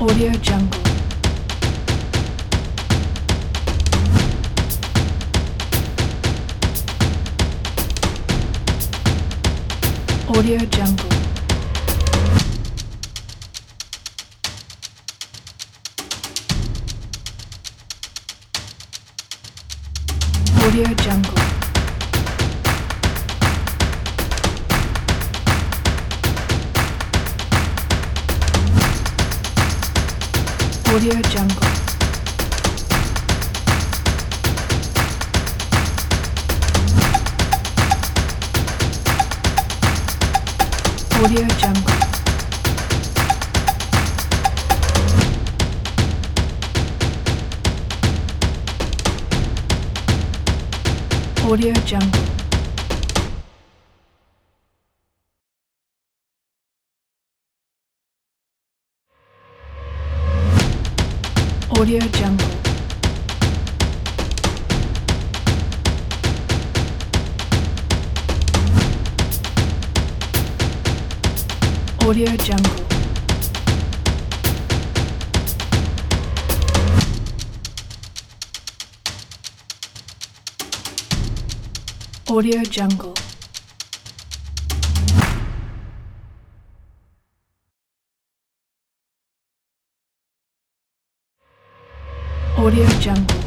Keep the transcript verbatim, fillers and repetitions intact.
Audio Jungle. Audio Jungle. Audio Jungle. Audio Jungle. Audio Jungle. Audio Jungle. Audio Jungle. Audio Jungle. Audio Jungle. Audio Jungle.